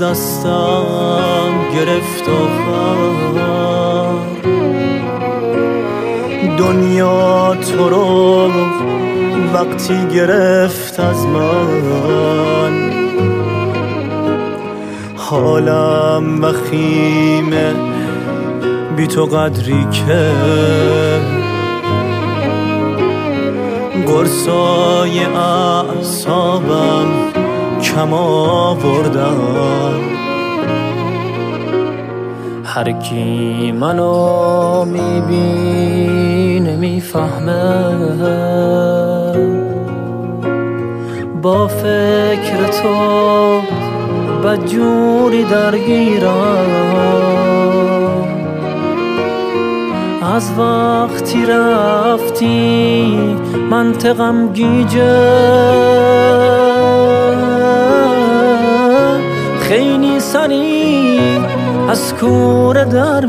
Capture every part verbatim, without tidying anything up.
دستم گرفت آخر، دنیا تو رو وقتی گرفت از من، حالم وخیمه بی تو قدری که قرصای اعصابم کم آوردن. هر کی منو میبینه میفهمه با فکر تو بدجوری درگیرم. از وقتی رفتی منطقم گیجه، خیلی سری از کوره در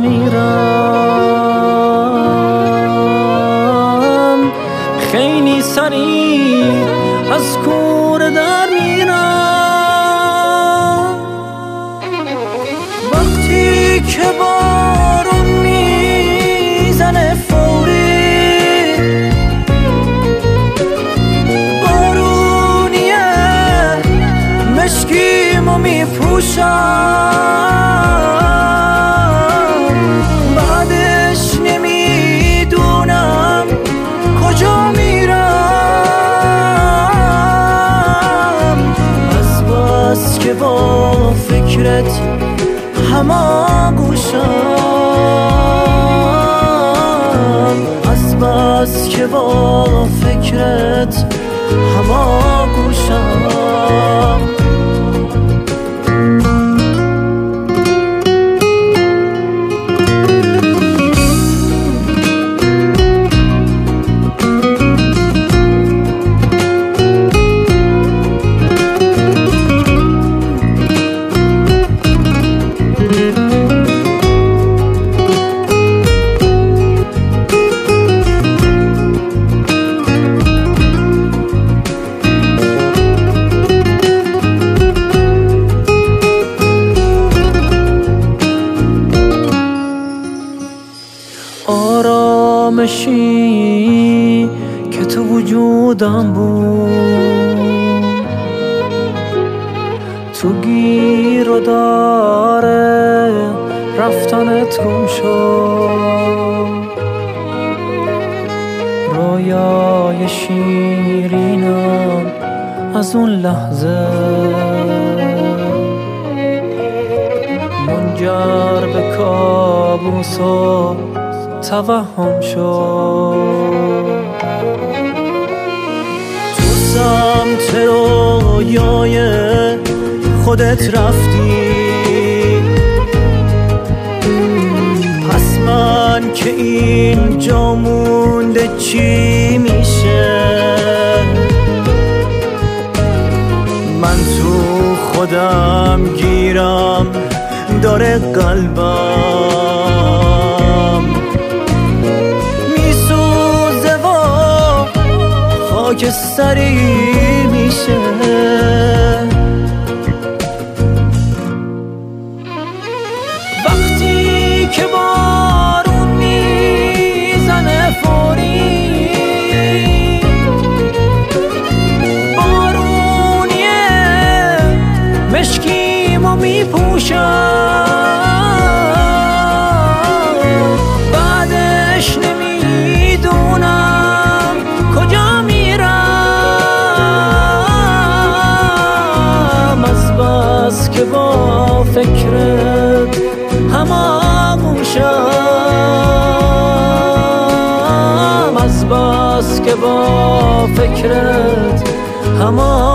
میرم، خیلی سری از کوره در میرم. وقتی که بارون میزنه فوری، بارونیه مشکیمو میپوشم، بعدش نمیدونم کجا میرم. از بس که با فکرت هماگوشم، از بس که با فکرت هماگوشم. آرامشی که تو وجودم بود، تو گیر و داره رفتنت گم شد. رویای شیرینم از اون لحظه منجر به کابوس و توهم شد. تو سمت رویای خودت رفتی، پس من که اینجا مونده چی میشه؟ من تو خودم گیرم داره قلبم میسوزه و خاکستری میشه. وقتی که بارون میزنه فوری، بارونیه مشکیمو میپوشم، بعدش نمیدونم کجا میرم. از بس که با فکرت هماغوشم، از بس که با فکرت هماغوشم.